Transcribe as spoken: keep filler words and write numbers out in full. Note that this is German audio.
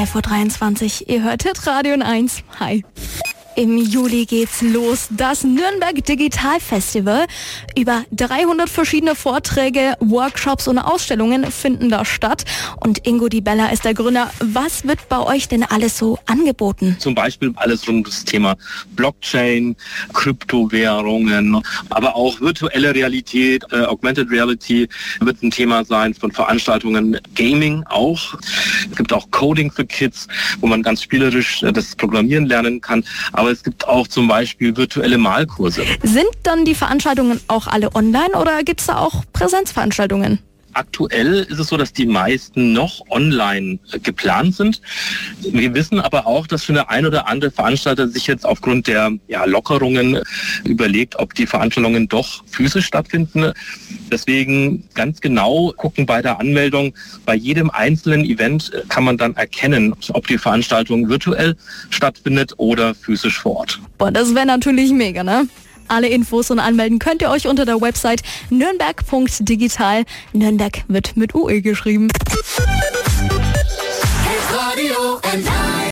elf Uhr dreiundzwanzig. Ihr hört Hitradio eins. Hi. Im Juli geht's los. Das Nürnberg Digital Festival. Über dreihundert verschiedene Vorträge, Workshops und Ausstellungen finden da statt. Und Ingo Di Bella ist der Gründer. Was wird bei euch denn alles so angeboten? Zum Beispiel alles rund um das Thema Blockchain, Kryptowährungen, aber auch virtuelle Realität, äh, Augmented Reality wird ein Thema sein von Veranstaltungen. Gaming auch. Es gibt auch Coding für Kids, wo man ganz spielerisch äh, das Programmieren lernen kann. Aber es gibt auch zum Beispiel virtuelle Malkurse. Sind dann die Veranstaltungen auch alle online oder gibt es da auch Präsenzveranstaltungen? Aktuell ist es so, dass die meisten noch online geplant sind. Wir wissen aber auch, dass schon der ein oder andere Veranstalter sich jetzt aufgrund der ja, Lockerungen überlegt, ob die Veranstaltungen doch physisch stattfinden. Deswegen ganz genau gucken bei der Anmeldung. Bei jedem einzelnen Event kann man dann erkennen, ob die Veranstaltung virtuell stattfindet oder physisch vor Ort. Boah, das wäre natürlich mega, ne? Alle Infos und anmelden könnt ihr euch unter der Website nürnberg punkt digital. Nürnberg wird mit U E geschrieben.